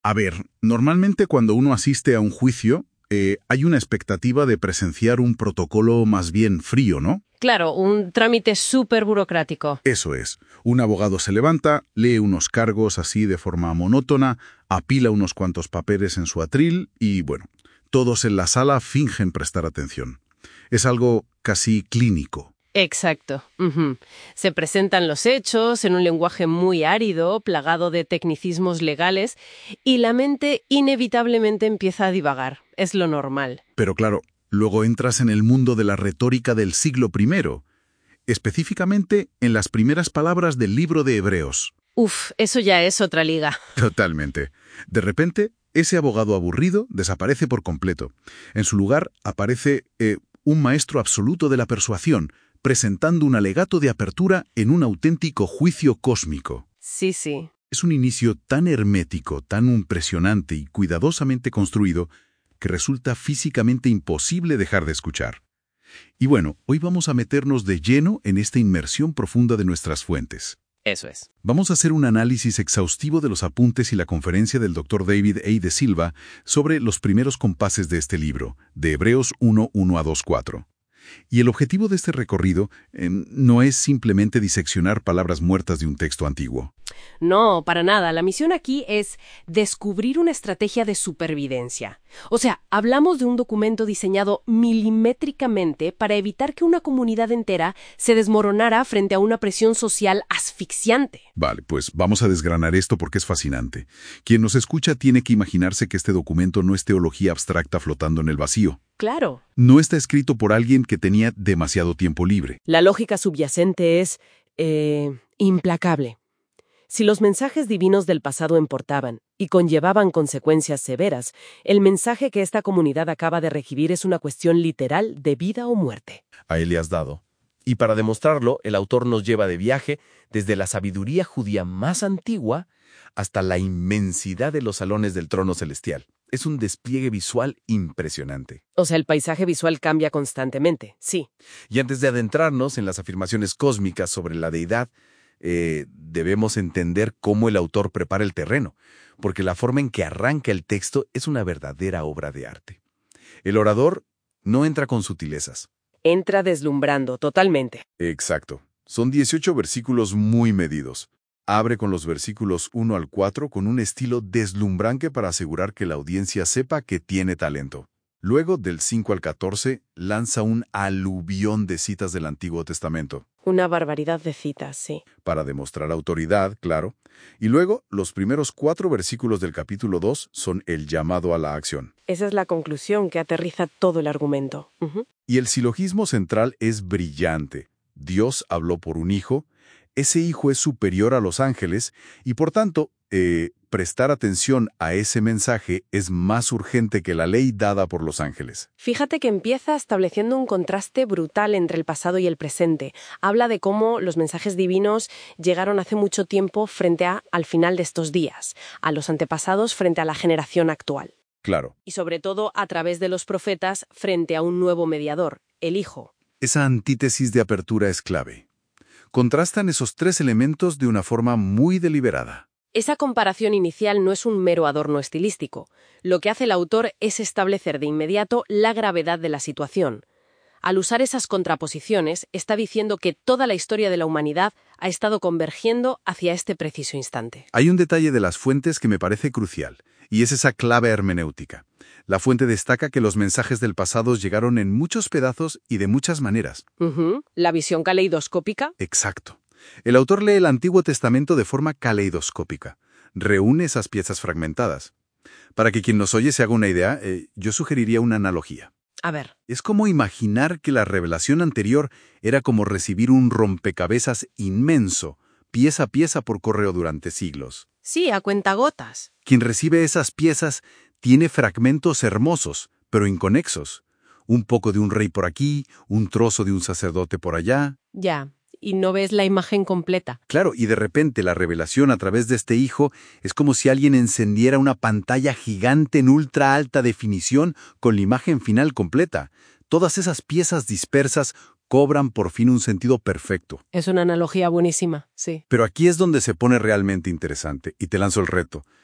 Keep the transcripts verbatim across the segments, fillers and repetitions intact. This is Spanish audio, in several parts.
A ver, normalmente cuando uno asiste a un juicio, eh, hay una expectativa de presenciar un protocolo más bien frío, ¿no? Claro, un trámite súper burocrático. Eso es. Un abogado se levanta, lee unos cargos así de forma monótona, apila unos cuantos papeles en su atril y, bueno, todos en la sala fingen prestar atención. Es algo casi clínico. Exacto. Ujú. Se presentan los hechos en un lenguaje muy árido, plagado de tecnicismos legales, y la mente inevitablemente empieza a divagar. Es lo normal. Pero claro, luego entras en el mundo de la retórica del siglo primero, específicamente en las primeras palabras del libro de Hebreos. Uf, eso ya es otra liga. Totalmente. De repente, ese abogado aburrido desaparece por completo. En su lugar aparece eh, un maestro absoluto de la persuasión, presentando un alegato de apertura en un auténtico juicio cósmico. Sí, sí. Es un inicio tan hermético, tan impresionante y cuidadosamente construido que resulta físicamente imposible dejar de escuchar. Y bueno, hoy vamos a meternos de lleno en esta inmersión profunda de nuestras fuentes. Eso es. Vamos a hacer un análisis exhaustivo de los apuntes y la conferencia del doctor David A. de Silva sobre los primeros compases de este libro, de Hebreos uno, uno a dos, cuatro. Y el objetivo de este recorrido eh, no es simplemente diseccionar palabras muertas de un texto antiguo. No, para nada. La misión aquí es descubrir una estrategia de supervivencia. O sea, hablamos de un documento diseñado milimétricamente para evitar que una comunidad entera se desmoronara frente a una presión social asfixiante. Vale, pues vamos a desgranar esto porque es fascinante. Quien nos escucha tiene que imaginarse que este documento no es teología abstracta flotando en el vacío. Claro. No está escrito por alguien que tenía demasiado tiempo libre. La lógica subyacente es eh, implacable. Si los mensajes divinos del pasado importaban y conllevaban consecuencias severas, el mensaje que esta comunidad acaba de recibir es una cuestión literal de vida o muerte. A él le has dado. Y para demostrarlo, el autor nos lleva de viaje desde la sabiduría judía más antigua hasta la inmensidad de los salones del trono celestial. Es un despliegue visual impresionante. O sea, el paisaje visual cambia constantemente, sí. Y antes de adentrarnos en las afirmaciones cósmicas sobre la deidad, eh, debemos entender cómo el autor prepara el terreno, porque la forma en que arranca el texto es una verdadera obra de arte. El orador no entra con sutilezas. Entra deslumbrando totalmente. Exacto. Son dieciocho versículos muy medidos. Abre con los versículos uno al cuatro con un estilo deslumbrante para asegurar que la audiencia sepa que tiene talento. Luego, del cinco al catorce, lanza un aluvión de citas del Antiguo Testamento. Una barbaridad de citas, sí. Para demostrar autoridad, claro. Y luego, los primeros cuatro versículos del capítulo dos son el llamado a la acción. Esa es la conclusión que aterriza todo el argumento. Uh-huh. Y el silogismo central es brillante. Dios habló por un hijo, ese hijo es superior a los ángeles y, por tanto, eh, prestar atención a ese mensaje es más urgente que la ley dada por los ángeles. Fíjate que empieza estableciendo un contraste brutal entre el pasado y el presente. Habla de cómo los mensajes divinos llegaron hace mucho tiempo frente a, al final de estos días, a los antepasados frente a la generación actual. Claro. Y sobre todo a través de los profetas frente a un nuevo mediador, el Hijo. Esa antítesis de apertura es clave. Contrastan esos tres elementos de una forma muy deliberada. Esa comparación inicial no es un mero adorno estilístico. Lo que hace el autor es establecer de inmediato la gravedad de la situación. Al usar esas contraposiciones, está diciendo que toda la historia de la humanidad ha estado convergiendo hacia este preciso instante. Hay un detalle de las fuentes que me parece crucial, y es esa clave hermenéutica. La fuente destaca que los mensajes del pasado llegaron en muchos pedazos y de muchas maneras. Uh-huh. La visión caleidoscópica. Exacto. El autor lee el Antiguo Testamento de forma caleidoscópica. Reúne esas piezas fragmentadas. Para que quien nos oye se haga una idea, eh, yo sugeriría una analogía. A ver. Es como imaginar que la revelación anterior era como recibir un rompecabezas inmenso, pieza a pieza por correo durante siglos. Sí, a cuentagotas. Quien recibe esas piezas tiene fragmentos hermosos, pero inconexos. Un poco de un rey por aquí, un trozo de un sacerdote por allá. Ya, y no ves la imagen completa. Claro, y de repente la revelación a través de este hijo es como si alguien encendiera una pantalla gigante en ultra alta definición con la imagen final completa. Todas esas piezas dispersas cobran por fin un sentido perfecto. Es una analogía buenísima, sí. Pero aquí es donde se pone realmente interesante, y te lanzo el reto.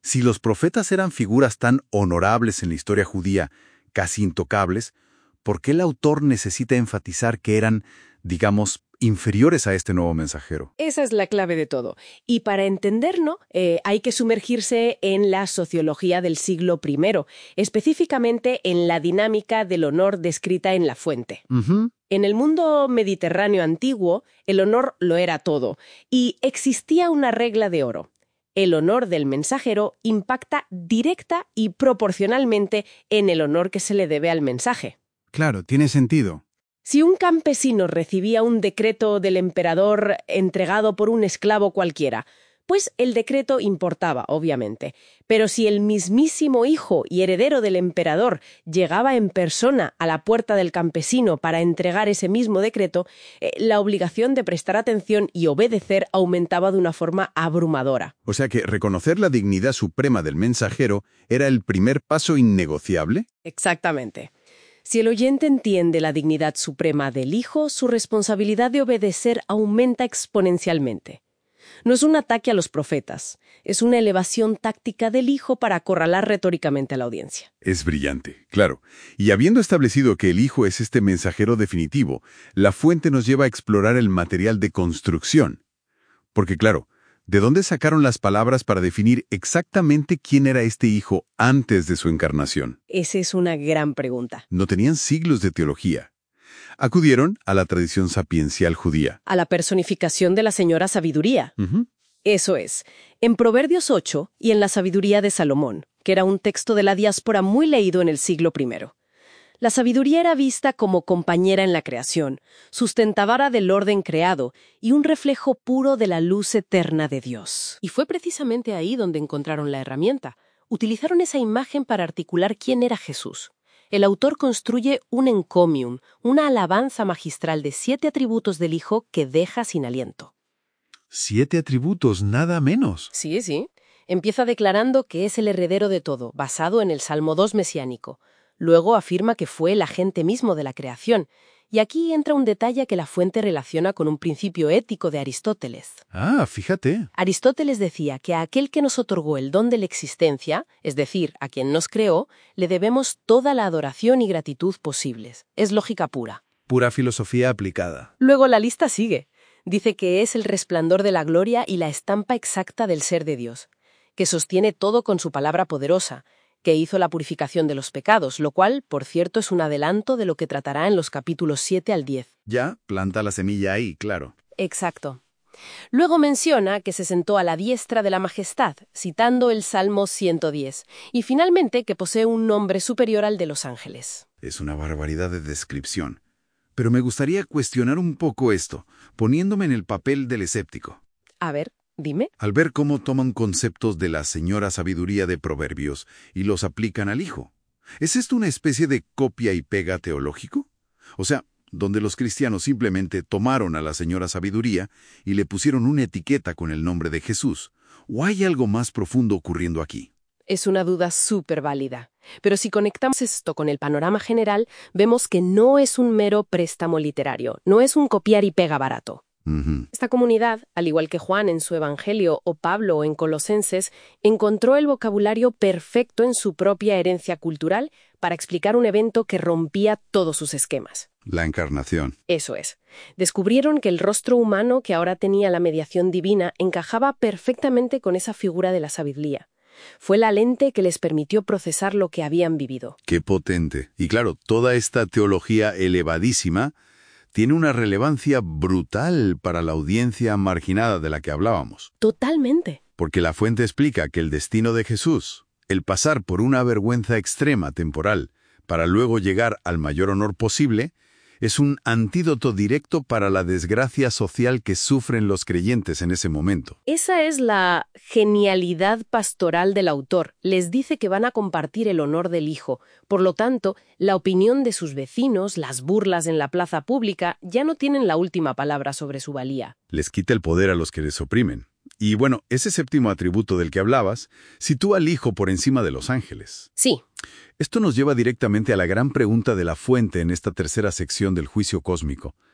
Si los profetas eran figuras tan honorables en la historia judía, casi intocables, ¿por qué el autor necesita enfatizar que eran, digamos, inferiores a este nuevo mensajero? Esa es la clave de todo. Y para entenderlo, eh, hay que sumergirse en la sociología del siglo primero, específicamente en la dinámica del honor descrita en la fuente. Uh-huh. En el mundo mediterráneo antiguo, el honor lo era todo, y existía una regla de oro. El honor del mensajero impacta directa y proporcionalmente en el honor que se le debe al mensaje. Claro, tiene sentido. Si un campesino recibía un decreto del emperador entregado por un esclavo cualquiera, pues el decreto importaba, obviamente. Pero si el mismísimo hijo y heredero del emperador llegaba en persona a la puerta del campesino para entregar ese mismo decreto, eh, la obligación de prestar atención y obedecer aumentaba de una forma abrumadora. O sea que reconocer la dignidad suprema del mensajero era el primer paso innegociable. Exactamente. Si el oyente entiende la dignidad suprema del hijo, su responsabilidad de obedecer aumenta exponencialmente. No es un ataque a los profetas, es una elevación táctica del hijo para acorralar retóricamente a la audiencia. Es brillante, claro. Y habiendo establecido que el hijo es este mensajero definitivo, la fuente nos lleva a explorar el material de construcción. Porque claro, ¿de dónde sacaron las palabras para definir exactamente quién era este hijo antes de su encarnación? Esa es una gran pregunta. No tenían siglos de teología. Acudieron a la tradición sapiencial judía. A la personificación de la señora sabiduría. Uh-huh. Eso es, en Proverbios ocho y en la sabiduría de Salomón, que era un texto de la diáspora muy leído en el siglo primero. La sabiduría era vista como compañera en la creación, sustentadora del orden creado y un reflejo puro de la luz eterna de Dios. Y fue precisamente ahí donde encontraron la herramienta. Utilizaron esa imagen para articular quién era Jesús. El autor construye un encomium, una alabanza magistral de siete atributos del Hijo que deja sin aliento. Siete atributos, nada menos. Sí, sí. Empieza declarando que es el heredero de todo, basado en el Salmo dos mesiánico. Luego afirma que fue el agente mismo de la creación. Y aquí entra un detalle que la fuente relaciona con un principio ético de Aristóteles. Ah, fíjate. Aristóteles decía que a aquel que nos otorgó el don de la existencia, es decir, a quien nos creó, le debemos toda la adoración y gratitud posibles. Es lógica pura. Pura filosofía aplicada. Luego la lista sigue. Dice que es el resplandor de la gloria y la estampa exacta del ser de Dios, que sostiene todo con su palabra poderosa, que hizo la purificación de los pecados, lo cual, por cierto, es un adelanto de lo que tratará en los capítulos siete al diez. Ya, planta la semilla ahí, claro. Exacto. Luego menciona que se sentó a la diestra de la majestad, citando el Salmo ciento diez, y finalmente que posee un nombre superior al de los ángeles. Es una barbaridad de descripción. Pero me gustaría cuestionar un poco esto, poniéndome en el papel del escéptico. A ver, dime. Al ver cómo toman conceptos de la señora sabiduría de Proverbios y los aplican al hijo. ¿Es esto una especie de copia y pega teológico? O sea, donde los cristianos simplemente tomaron a la señora sabiduría y le pusieron una etiqueta con el nombre de Jesús. ¿O hay algo más profundo ocurriendo aquí? Es una duda súper válida. Pero si conectamos esto con el panorama general, vemos que no es un mero préstamo literario, no es un copiar y pega barato. Uh-huh. Esta comunidad, al igual que Juan en su Evangelio o Pablo en Colosenses, encontró el vocabulario perfecto en su propia herencia cultural para explicar un evento que rompía todos sus esquemas. La encarnación. Eso es. Descubrieron que el rostro humano que ahora tenía la mediación divina encajaba perfectamente con esa figura de la sabiduría. Fue la lente que les permitió procesar lo que habían vivido. ¡Qué potente! Y claro, toda esta teología elevadísima tiene una relevancia brutal para la audiencia marginada de la que hablábamos. Totalmente. Porque la fuente explica que el destino de Jesús, el pasar por una vergüenza extrema temporal para luego llegar al mayor honor posible, es un antídoto directo para la desgracia social que sufren los creyentes en ese momento. Esa es la genialidad pastoral del autor. Les dice que van a compartir el honor del Hijo. Por lo tanto, la opinión de sus vecinos, las burlas en la plaza pública, ya no tienen la última palabra sobre su valía. Les quita el poder a los que les oprimen. Y bueno, ese séptimo atributo del que hablabas sitúa al Hijo por encima de los ángeles. Sí. Esto nos lleva directamente a la gran pregunta de la fuente en esta tercera sección del juicio cósmico.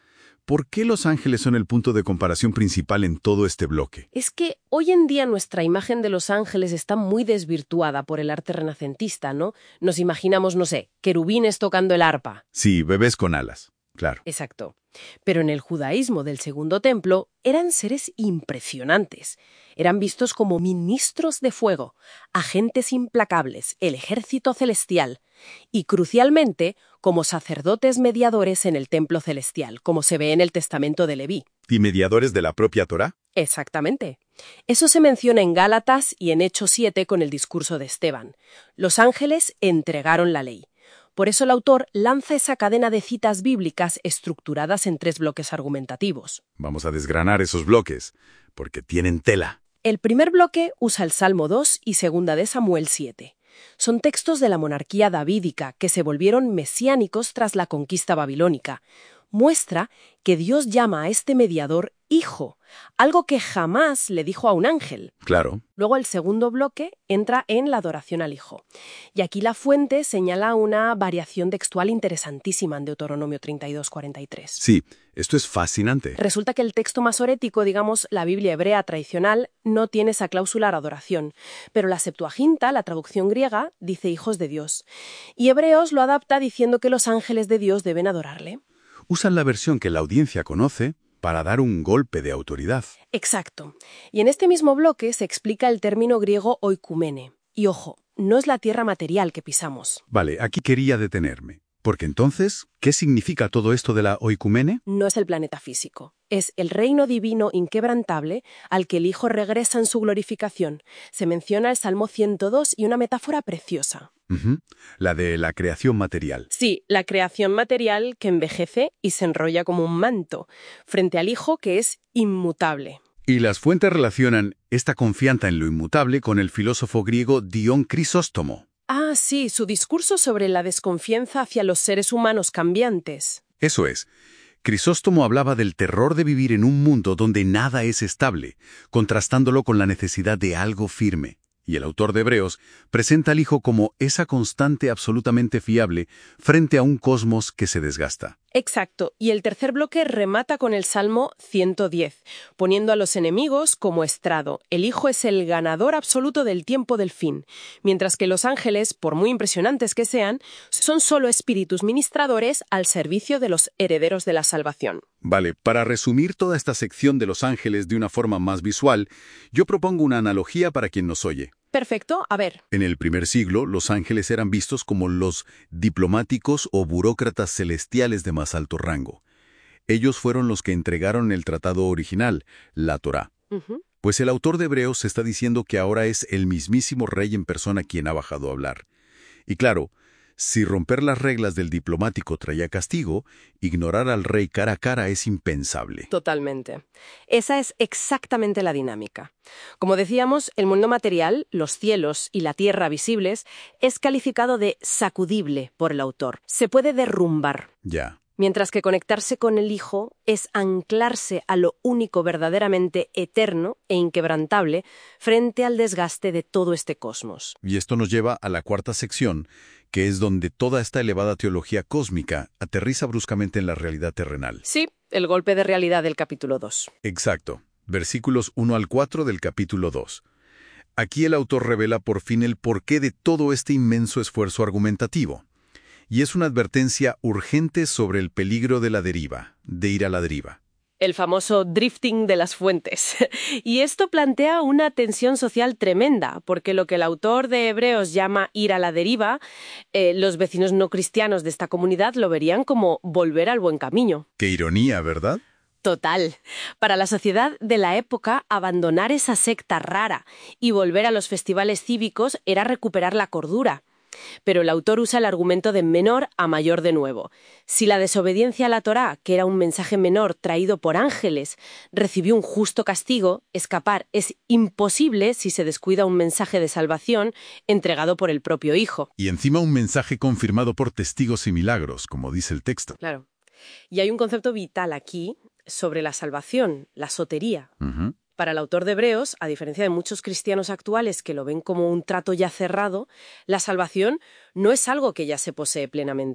¿por qué los ángeles son el punto de comparación principal en todo este bloque? Es que hoy en día nuestra imagen de los ángeles está muy desvirtuada por el arte renacentista, ¿no? Nos imaginamos, no sé, querubines tocando el arpa. Sí, bebés con alas, claro. Exacto. Pero en el judaísmo del Segundo Templo eran seres impresionantes. Eran vistos como ministros de fuego, agentes implacables, el ejército celestial y, crucialmente, como sacerdotes mediadores en el templo celestial, como se ve en el Testamento de Leví. ¿Y mediadores de la propia Torá? Exactamente. Eso se menciona en Gálatas y en Hechos siete con el discurso de Esteban. Los ángeles entregaron la ley. Por eso el autor lanza esa cadena de citas bíblicas estructuradas en tres bloques argumentativos. Vamos a desgranar esos bloques, porque tienen tela. El primer bloque usa el Salmo dos y Segunda de Samuel siete. Son textos de la monarquía davídica que se volvieron mesiánicos tras la conquista babilónica. Muestra que Dios llama a este mediador hijo, algo que jamás le dijo a un ángel. Claro. Luego el segundo bloque entra en la adoración al hijo. Y aquí la fuente señala una variación textual interesantísima en Deuteronomio treinta y dos, cuarenta y tres. Sí, esto es fascinante. Resulta que el texto masorético, digamos, la Biblia hebrea tradicional, no tiene esa cláusula de adoración. Pero la Septuaginta, la traducción griega, dice hijos de Dios. Y Hebreos lo adapta diciendo que los ángeles de Dios deben adorarle. Usan la versión que la audiencia conoce para dar un golpe de autoridad. Exacto. Y en este mismo bloque se explica el término griego oikumene. Y ojo, no es la tierra material que pisamos. Vale, aquí quería detenerme. Porque entonces, ¿qué significa todo esto de la oikumene? No es el planeta físico. Es el reino divino inquebrantable al que el Hijo regresa en su glorificación. Se menciona el Salmo ciento dos y una metáfora preciosa. Uh-huh. La de la creación material. Sí, la creación material que envejece y se enrolla como un manto, frente al Hijo que es inmutable. Y las fuentes relacionan esta confianza en lo inmutable con el filósofo griego Dión Crisóstomo. Ah, sí, su discurso sobre la desconfianza hacia los seres humanos cambiantes. Eso es. Crisóstomo hablaba del terror de vivir en un mundo donde nada es estable, contrastándolo con la necesidad de algo firme. Y el autor de Hebreos presenta al Hijo como esa constante absolutamente fiable frente a un cosmos que se desgasta. Exacto, y el tercer bloque remata con el Salmo ciento diez, poniendo a los enemigos como estrado. El Hijo es el ganador absoluto del tiempo del fin, mientras que los ángeles, por muy impresionantes que sean, son solo espíritus ministradores al servicio de los herederos de la salvación. Vale, para resumir toda esta sección de los ángeles de una forma más visual, yo propongo una analogía para quien nos oye. Perfecto, a ver. En el primer siglo, los ángeles eran vistos como los diplomáticos o burócratas celestiales de más alto rango. Ellos fueron los que entregaron el tratado original, la Torá. Uh-huh. Pues el autor de Hebreos está diciendo que ahora es el mismísimo rey en persona quien ha bajado a hablar. Y claro, si romper las reglas del diplomático traía castigo, ignorar al rey cara a cara es impensable. Totalmente. Esa es exactamente la dinámica. Como decíamos, el mundo material, los cielos y la tierra visibles, es calificado de sacudible por el autor. Se puede derrumbar. Ya. Mientras que conectarse con el Hijo es anclarse a lo único verdaderamente eterno e inquebrantable frente al desgaste de todo este cosmos. Y esto nos lleva a la cuarta sección, que es donde toda esta elevada teología cósmica aterriza bruscamente en la realidad terrenal. Sí, el golpe de realidad del capítulo dos. Exacto. Versículos uno al cuatro del capítulo dos. Aquí el autor revela por fin el porqué de todo este inmenso esfuerzo argumentativo. Y es una advertencia urgente sobre el peligro de la deriva, de ir a la deriva. El famoso drifting de las fuentes. Y esto plantea una tensión social tremenda, porque lo que el autor de Hebreos llama ir a la deriva, eh, los vecinos no cristianos de esta comunidad lo verían como volver al buen camino. Qué ironía, ¿verdad? Total. Para la sociedad de la época, abandonar esa secta rara y volver a los festivales cívicos era recuperar la cordura. Pero el autor usa el argumento de menor a mayor de nuevo. Si la desobediencia a la Torá, que era un mensaje menor traído por ángeles, recibió un justo castigo, escapar es imposible si se descuida un mensaje de salvación entregado por el propio Hijo. Y encima un mensaje confirmado por testigos y milagros, como dice el texto. Claro. Y hay un concepto vital aquí sobre la salvación, la sotería. Uh-huh. Para el autor de Hebreos, a diferencia de muchos cristianos actuales que lo ven como un trato ya cerrado, la salvación no es algo que ya se posee plenamente.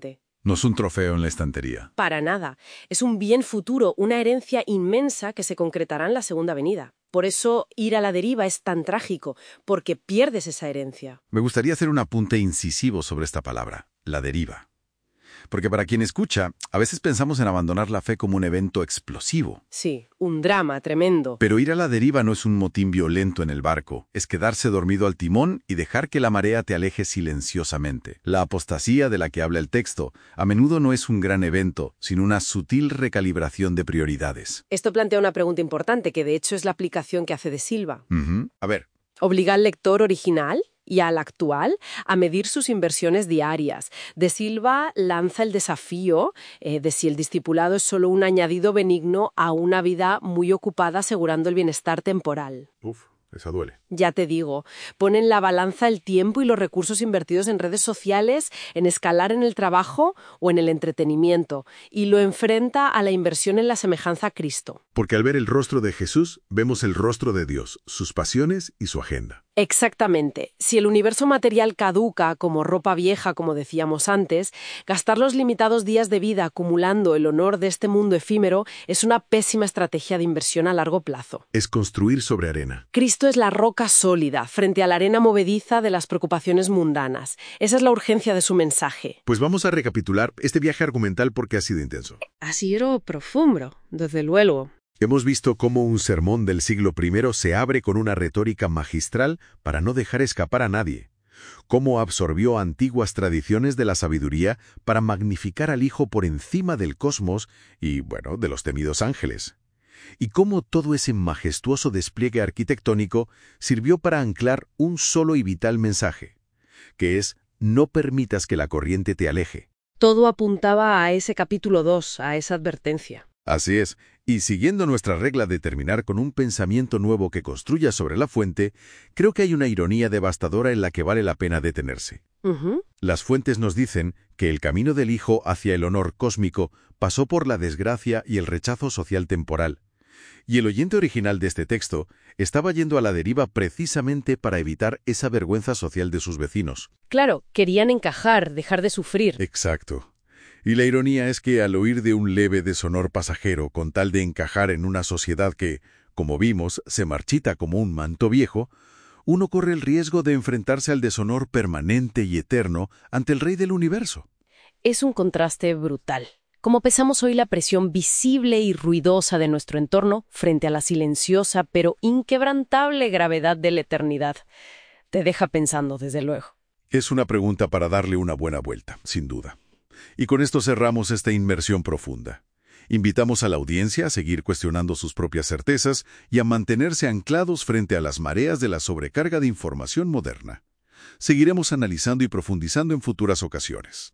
No es un trofeo en la estantería. Para nada. Es un bien futuro, una herencia inmensa que se concretará en la segunda venida. Por eso ir a la deriva es tan trágico, porque pierdes esa herencia. Me gustaría hacer un apunte incisivo sobre esta palabra, la deriva. Porque para quien escucha, a veces pensamos en abandonar la fe como un evento explosivo. Sí, un drama tremendo. Pero ir a la deriva no es un motín violento en el barco, es quedarse dormido al timón y dejar que la marea te aleje silenciosamente. La apostasía de la que habla el texto a menudo no es un gran evento, sino una sutil recalibración de prioridades. Esto plantea una pregunta importante, que de hecho es la aplicación que hace de Silva. Uh-huh. A ver. ¿Obliga al lector original y al actual a medir sus inversiones diarias? De Silva lanza el desafío eh, de si el discipulado es solo un añadido benigno a una vida muy ocupada asegurando el bienestar temporal. Uf, esa duele. Ya te digo, pone en la balanza el tiempo y los recursos invertidos en redes sociales, en escalar en el trabajo o en el entretenimiento, y lo enfrenta a la inversión en la semejanza a Cristo. Porque al ver el rostro de Jesús, vemos el rostro de Dios, sus pasiones y su agenda. Exactamente. Si el universo material caduca como ropa vieja, como decíamos antes, gastar los limitados días de vida acumulando el honor de este mundo efímero es una pésima estrategia de inversión a largo plazo. Es construir sobre arena. Cristo es la roca sólida frente a la arena movediza de las preocupaciones mundanas. Esa es la urgencia de su mensaje. Pues vamos a recapitular este viaje argumental porque ha sido intenso. Ha sido profundo, desde luego. Hemos visto cómo un sermón del siglo primero se abre con una retórica magistral para no dejar escapar a nadie. Cómo absorbió antiguas tradiciones de la sabiduría para magnificar al Hijo por encima del cosmos y, bueno, de los temidos ángeles. Y cómo todo ese majestuoso despliegue arquitectónico sirvió para anclar un solo y vital mensaje, que es: no permitas que la corriente te aleje. Todo apuntaba a ese capítulo dos, a esa advertencia. Así es, y siguiendo nuestra regla de terminar con un pensamiento nuevo que construya sobre la fuente, creo que hay una ironía devastadora en la que vale la pena detenerse. Uh-huh. Las fuentes nos dicen que el camino del Hijo hacia el honor cósmico pasó por la desgracia y el rechazo social temporal. Y el oyente original de este texto estaba yendo a la deriva precisamente para evitar esa vergüenza social de sus vecinos. Claro, querían encajar, dejar de sufrir. Exacto. Y la ironía es que al oír de un leve deshonor pasajero con tal de encajar en una sociedad que, como vimos, se marchita como un manto viejo, uno corre el riesgo de enfrentarse al deshonor permanente y eterno ante el Rey del Universo. Es un contraste brutal. Como pesamos hoy la presión visible y ruidosa de nuestro entorno frente a la silenciosa pero inquebrantable gravedad de la eternidad. Te deja pensando, desde luego. Es una pregunta para darle una buena vuelta, sin duda. Y con esto cerramos esta inmersión profunda. Invitamos a la audiencia a seguir cuestionando sus propias certezas y a mantenerse anclados frente a las mareas de la sobrecarga de información moderna. Seguiremos analizando y profundizando en futuras ocasiones.